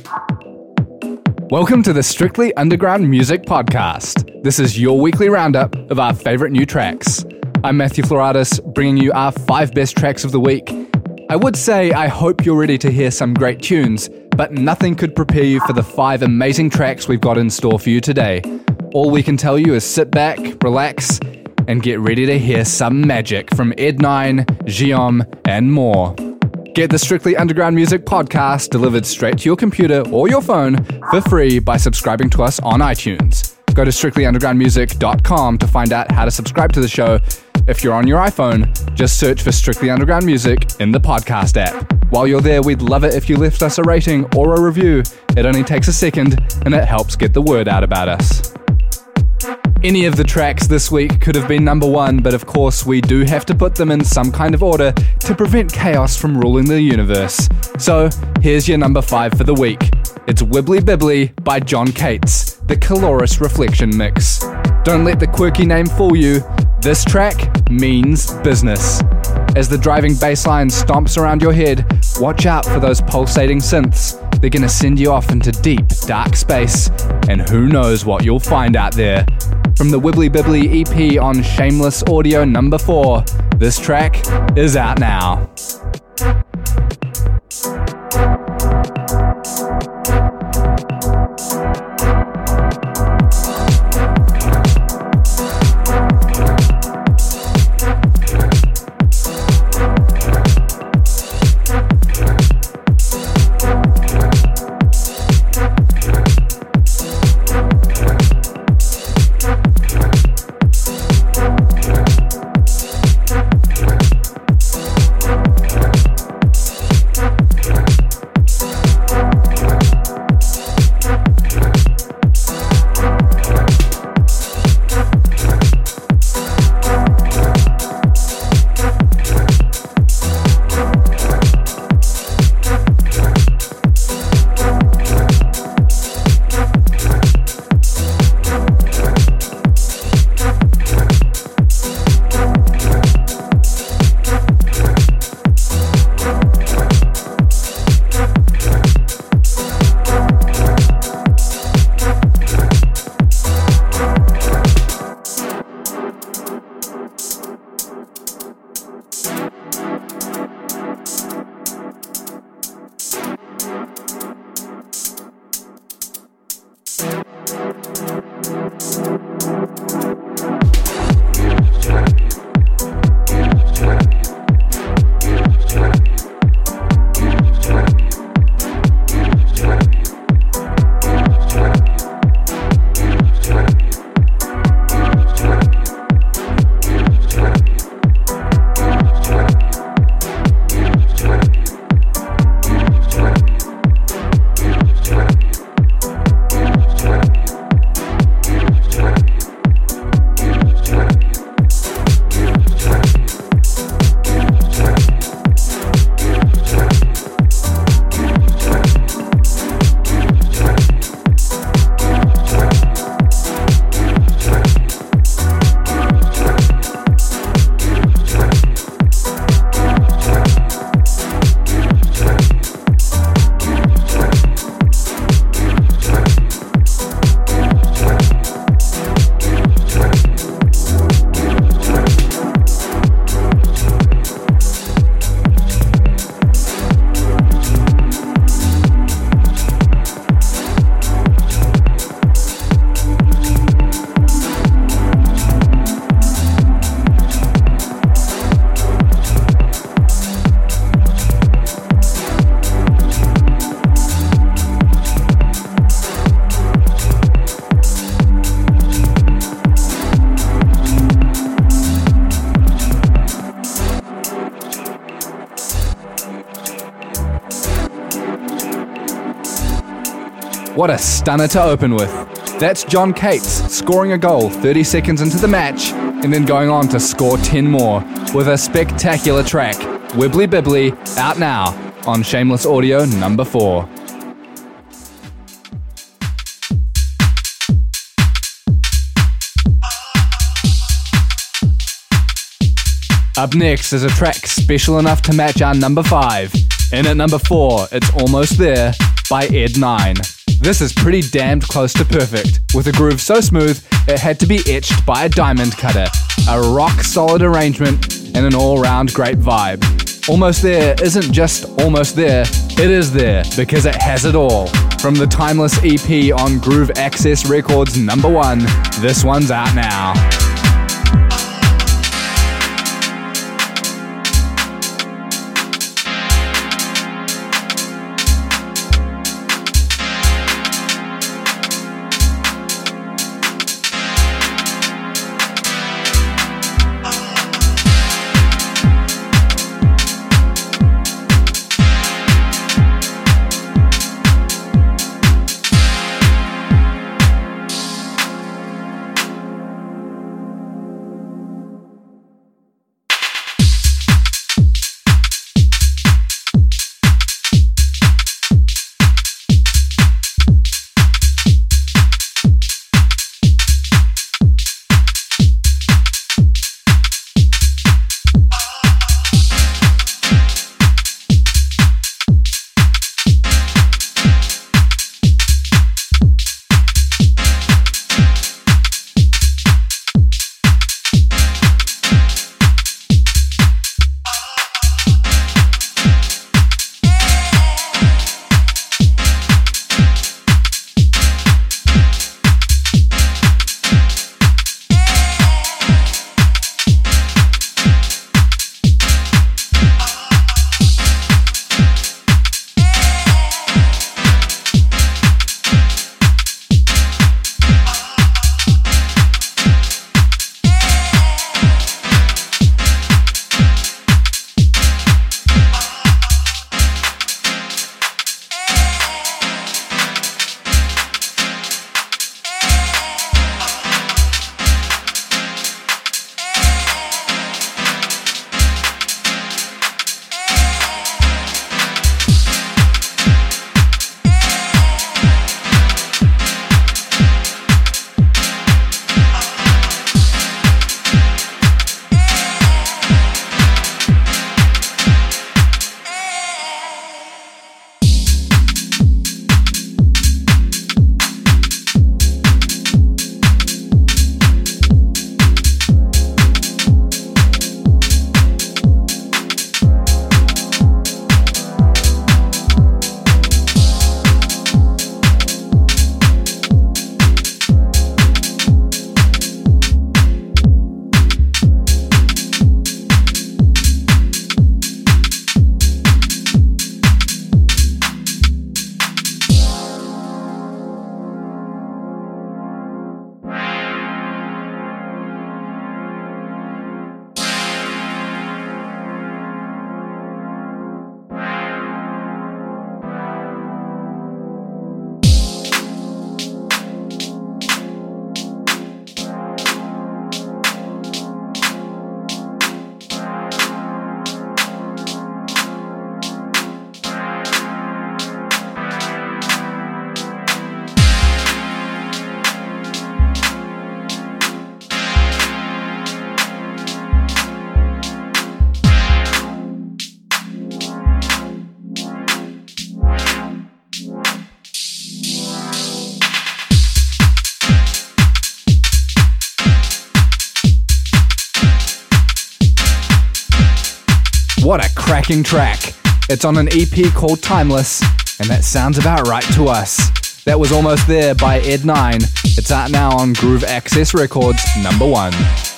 Welcome to the Strictly Underground Music Podcast. This is your weekly roundup of our favourite new tracks. I'm Matthew Floratis, bringing you our 5 best tracks of the week. I would say I hope you're ready to hear some great tunes, but nothing could prepare you for the 5 amazing tracks we've got in store for you today. All we can tell you is sit back, relax, and get ready to hear some magic from Ed9, Giom, and more. Get the Strictly Underground Music Podcast delivered straight to your computer or your phone for free by subscribing to us on iTunes. Go to strictlyundergroundmusic.com to find out how to subscribe to the show. If you're on your iPhone, just search for Strictly Underground Music in the podcast app. While you're there, we'd love it if you left us a rating or a review. It only takes a second, and it helps get the word out about us. Any of the tracks this week could have been number 1, but of course we do have to put them in some kind of order to prevent chaos from ruling the universe. So, here's your number 5 for the week. It's Wibbly Bibbly by John Cates, the Caloris Reflection Mix. Don't let the quirky name fool you. This track means business. As the driving bass line stomps around your head, watch out for those pulsating synths. They're gonna send you off into deep, dark space, and who knows what you'll find out there. From the Wibbly Bibbly EP on Shameless Audio number 4, this track is out now. What a stunner to open with. That's John Cates scoring a goal 30 seconds into the match and then going on to score 10 more with a spectacular track, Wibbly Bibbly, out now on Shameless Audio number 4. Up next is a track special enough to match our number 5. In at number 4, it's almost there. by Ed9. This is pretty damned close to perfect, with a groove so smooth it had to be etched by a diamond cutter, a rock-solid arrangement, and an all-round great vibe. Almost There isn't just almost there, it is there, because it has it all. From the Timeless EP on Groove Access Records #1, this one's out now. What a cracking track. It's on an EP called Timeless, and that sounds about right to us. That was Almost There by Ed9. It's out now on Groove Access Records #1.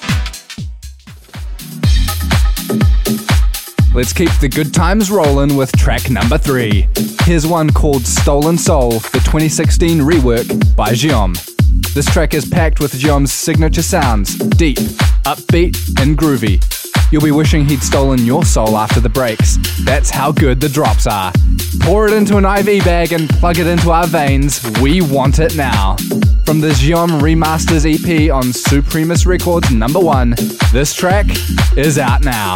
Let's keep the good times rolling with track number 3. Here's one called Stolen Soul, the 2016 rework by Giom. This track is packed with Giom's signature sounds, deep, upbeat, and groovy. You'll be wishing he'd stolen your soul after the breaks. That's how good the drops are. Pour it into an IV bag and plug it into our veins. We want it now. From the Giom Remasters EP on Supremus Records #1, this track is out now.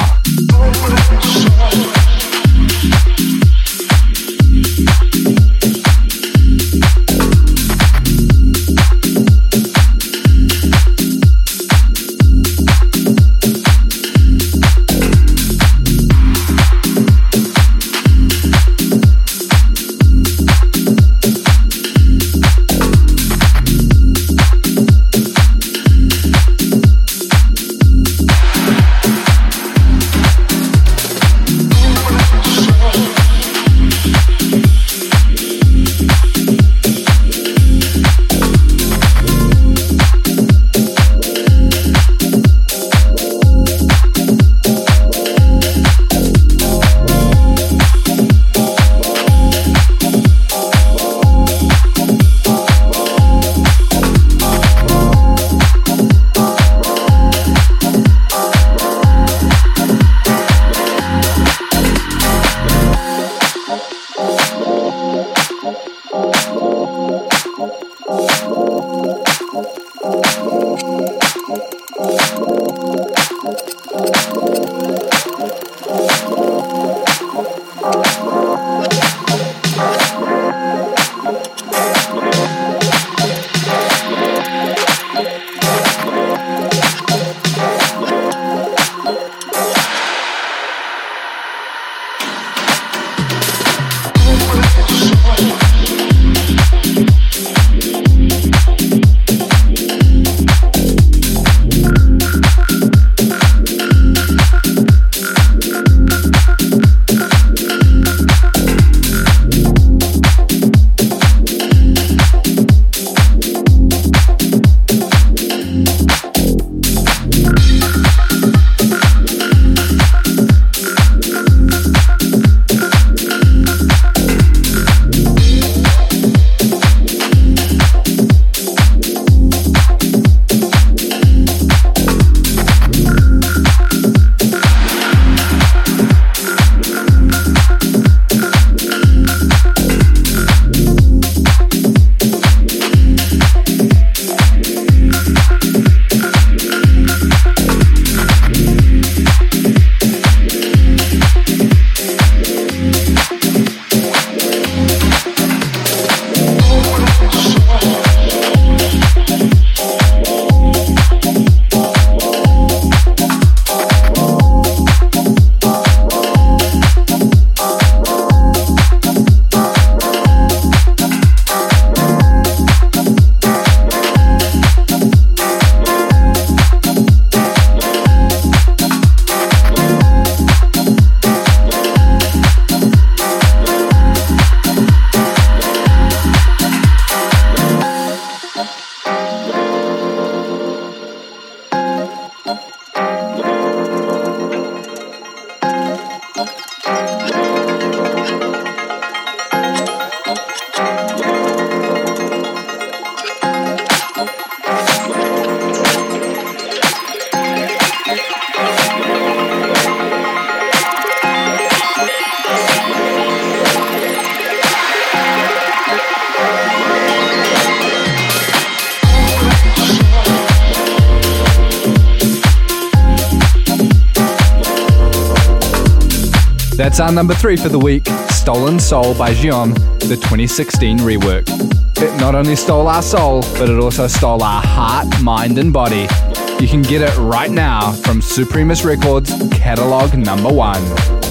That's our number 3 for the week, Stolen Soul by Gion, the 2016 rework. It not only stole our soul, but it also stole our heart, mind and body. You can get it right now from Supremus Records, catalog number 1.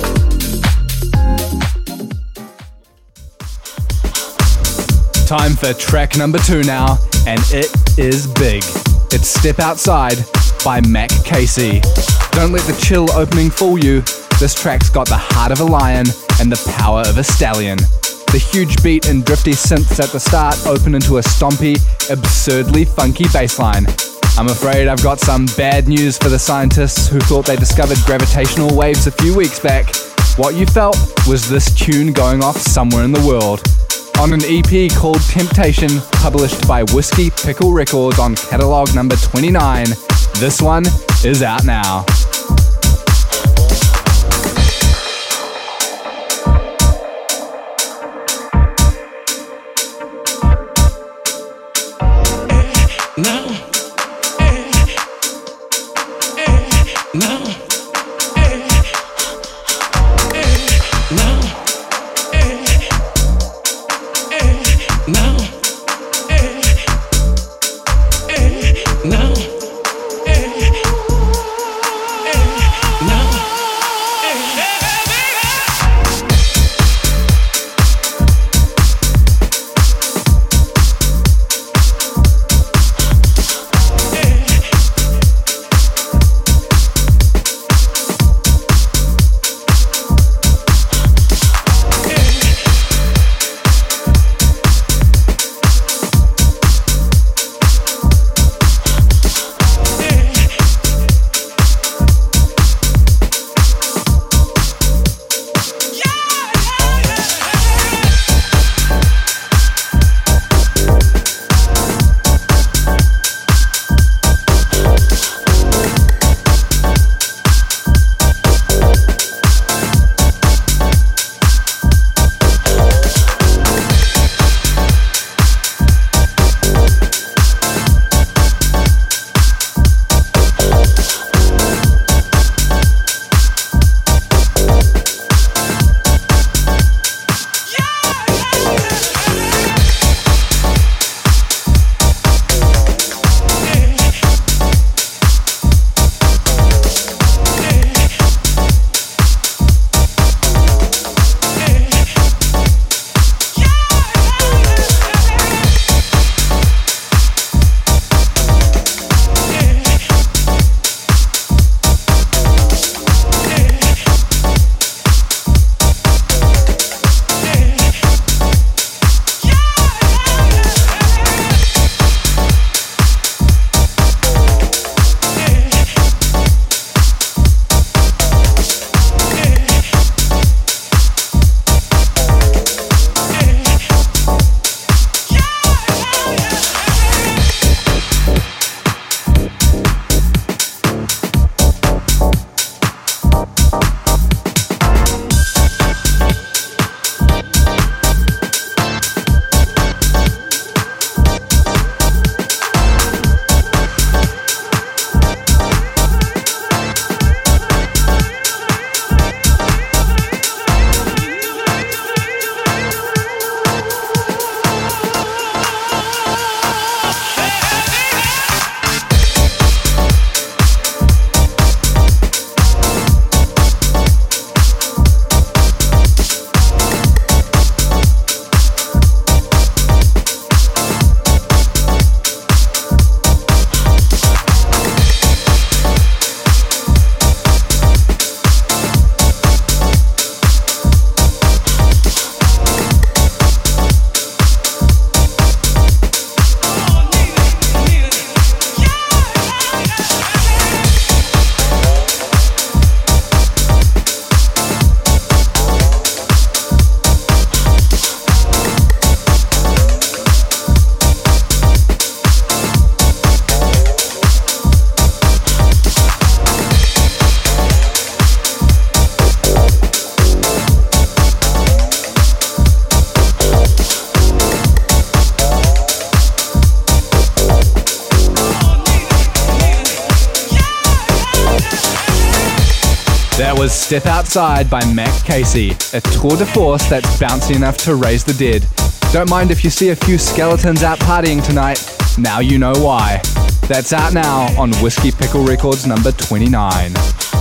Time for track number 2 now, and it is big. It's Step Outside by Mac Casey. Don't let the chill opening fool you. This track's got the heart of a lion and the power of a stallion. The huge beat and drifty synths at the start open into a stompy, absurdly funky bass line. I'm afraid I've got some bad news for the scientists who thought they discovered gravitational waves a few weeks back. What you felt was this tune going off somewhere in the world. On an EP called Temptation, published by Whiskey Pickle Records on catalog number 29, this one is out now. That was Step Outside by Mac Casey, a tour de force that's bouncy enough to raise the dead. Don't mind if you see a few skeletons out partying tonight, now you know why. That's out now on Whiskey Pickle Records number 29.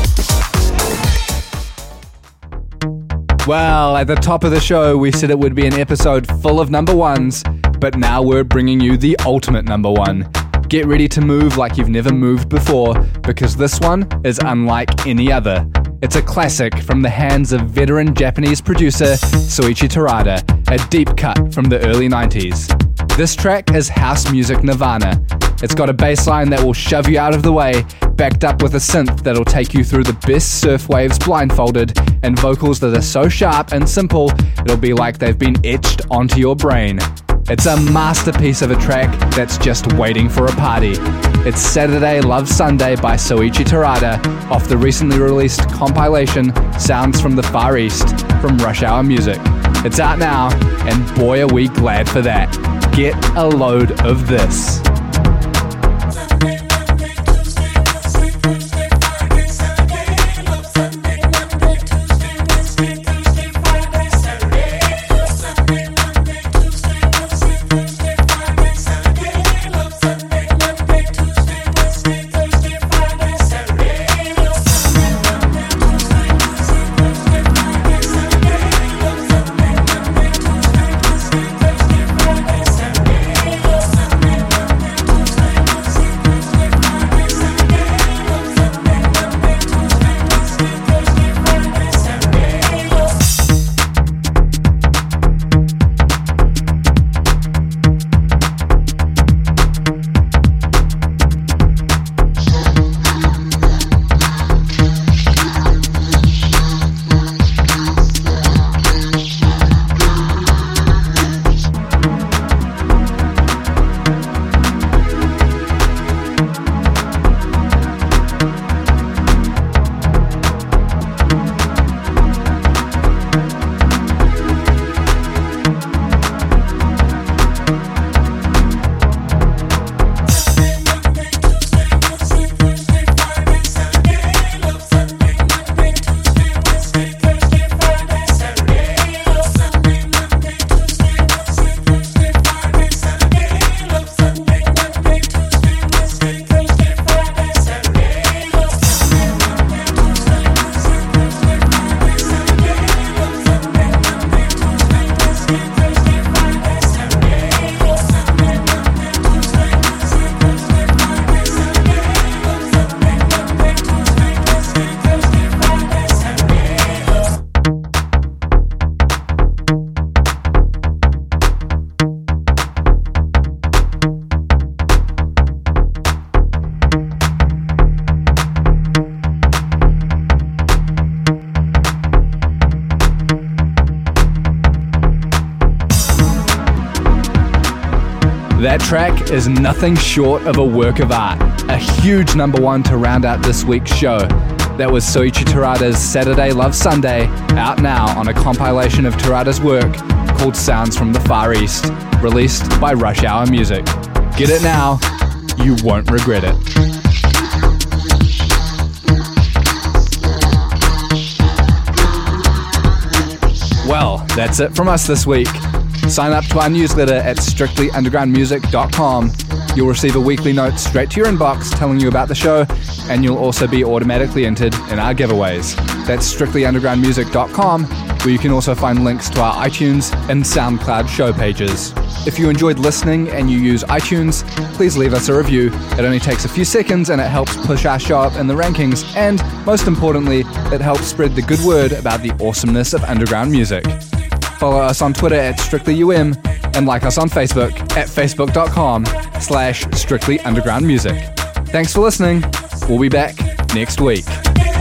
Well, at the top of the show, we said it would be an episode full of number ones, but now we're bringing you the ultimate number one. Get ready to move like you've never moved before, because this one is unlike any other. It's a classic from the hands of veteran Japanese producer Soichi Terada, a deep cut from the early 90s. This track is house music nirvana. It's got a bass line that will shove you out of the way, backed up with a synth that'll take you through the best surf waves blindfolded, and vocals that are so sharp and simple, it'll be like they've been etched onto your brain. It's a masterpiece of a track that's just waiting for a party. It's Saturday Love Sunday by Soichi Terada off the recently released compilation Sounds from the Far East from Rush Hour Music. It's out now, and boy are we glad for that. Get a load of this. That track is nothing short of a work of art, a huge number one to round out this week's show. That was Soichi Terada's Saturday Love Sunday, out now on a compilation of Terada's work called Sounds from the Far East, released by Rush Hour Music. Get it now, you won't regret it. Well, that's it from us this week. Sign up to our newsletter at strictlyundergroundmusic.com. You'll receive a weekly note straight to your inbox telling you about the show, and you'll also be automatically entered in our giveaways. That's strictlyundergroundmusic.com, where you can also find links to our iTunes and SoundCloud show pages. If you enjoyed listening and you use iTunes, please leave us a review. It only takes a few seconds and it helps push our show up in the rankings, and most importantly, it helps spread the good word about the awesomeness of underground music. Follow us on Twitter at StrictlyUM and like us on Facebook at facebook.com/StrictlyUndergroundMusic. Thanks for listening. We'll be back next week.